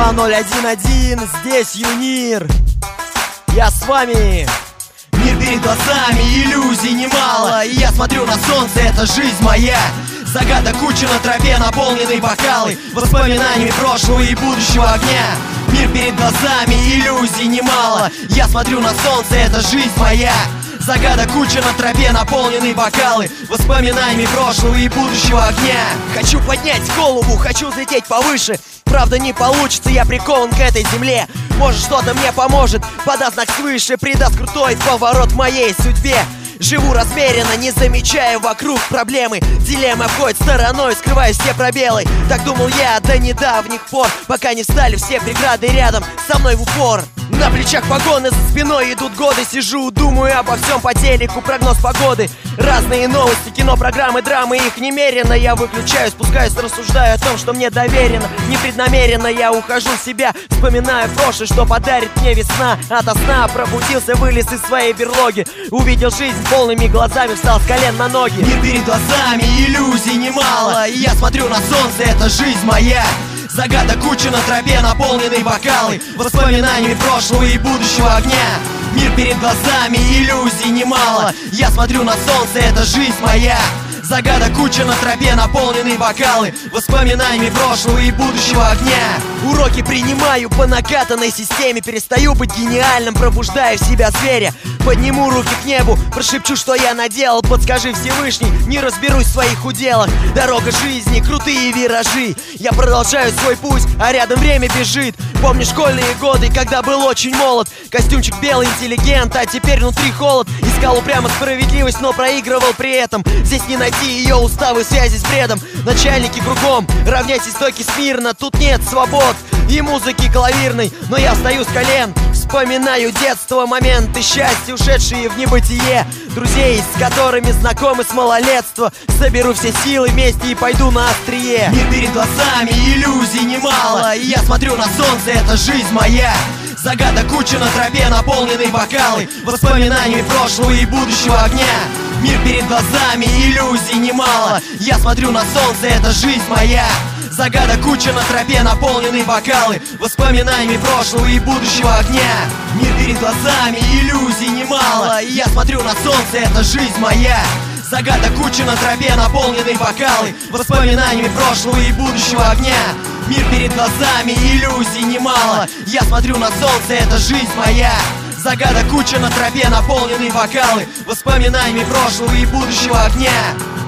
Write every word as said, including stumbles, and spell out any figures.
два ноль один один, здесь Юнир. Я с вами. Мир перед глазами, иллюзий немало. И я смотрю на солнце, это жизнь моя. Загадок куча на тропе, наполненные бокалы воспоминаниями прошлого и будущего огня. Мир перед глазами, иллюзий немало. Я смотрю на солнце, это жизнь моя. Загадок куча на тропе, наполненные бокалы воспоминаниями прошлого и будущего огня. Хочу поднять голову, хочу взлететь повыше. Правда не получится, я прикован к этой земле. Может что-то мне поможет, подаст знак свыше, придаст крутой поворот моей судьбе. Живу размеренно, не замечая вокруг проблемы. Дилемма входит стороной, скрываю все пробелы. Так думал я до недавних пор, пока не встали все преграды рядом со мной в упор. На плечах погоны, за спиной идут годы. Сижу, думаю обо всем по телеку, прогноз погоды. Разные новости, кино, программы, драмы, их немерено. Я выключаю, спускаюсь, рассуждаю о том, что мне доверено. Непреднамеренно я ухожу в себя, вспоминаю прошлое, что подарит мне весна. Ото сна пробудился, вылез из своей берлоги. Увидел жизнь полными глазами, встал с колен на ноги. Мир перед глазами, иллюзий немало. И я смотрю на солнце, это жизнь моя. Загадок куча на тропе, наполненные бокалы воспоминаниями прошлого и будущего огня. Мир перед глазами, иллюзий немало. Я смотрю на солнце, это жизнь моя. Загадок куча на тропе, наполненные бокалы воспоминаниями прошлого и будущего огня. Уроки принимаю по накатанной системе. Перестаю быть гениальным, пробуждаю в себя зверя. Подниму руки к небу, прошепчу, что я наделал. Подскажи, Всевышний, не разберусь в своих уделах. Дорога жизни, крутые виражи. Я продолжаю свой путь, а рядом время бежит. Помню школьные годы, когда был очень молод. Костюмчик белый, интеллигент, а теперь внутри холод. Искал упрямо справедливость, но проигрывал при этом. Здесь не найти ее уставы, связи с бредом. Начальники кругом, равняйтесь стойки смирно. Тут нет свобод и музыки клавирной. Но я встаю с колен, вспоминаю детство, моменты счастья, ушедшие в небытие. Друзей, с которыми знакомы с малолетства. Соберу все силы вместе и пойду на острие. Мир перед глазами, иллюзий немало. И я смотрю на солнце, это жизнь моя. Загадок куча на тропе, наполненные бокалы воспоминаниями прошлого и будущего огня. Мир перед глазами, иллюзий немало. Я смотрю на солнце, это жизнь моя. Загадок куча на тропе, наполненные бокалы воспоминаниями прошлого и будущего огня. Мир перед глазами, иллюзий немало. И я смотрю на солнце, это жизнь моя. Загадок куча на тропе, наполненные бокалы воспоминаниями прошлого и будущего огня. Мир перед глазами, иллюзий немало. Я смотрю на солнце, это жизнь моя. Загадок куча на тропе, наполненные бокалы воспоминаниями прошлого и будущего огня.